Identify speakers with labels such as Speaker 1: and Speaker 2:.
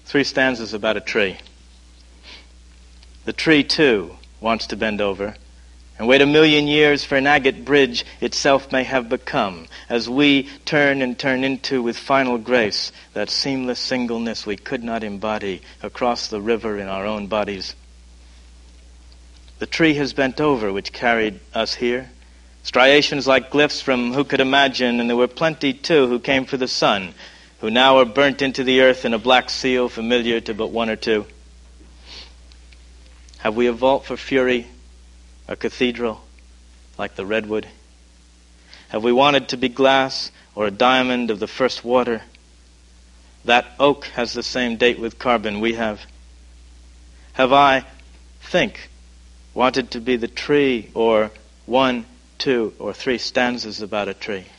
Speaker 1: 3 stanzas about a tree. The tree, too, wants to bend over and wait 1,000,000 years for an agate bridge itself may have become, as we turn and turn into with final grace that seamless singleness we could not embody across the river in our own bodies. The tree has bent over which carried us here, striations like glyphs from who could imagine, and there were plenty, too, who came for the sun, who now are burnt into the earth in a black seal familiar to but 1 or 2. Have we a vault for fury, a cathedral like the redwood? Have we wanted to be glass or a diamond of the first water? That oak has the same date with carbon we have. Have I, think, wanted to be the tree or 1, 2, or 3 stanzas about a tree?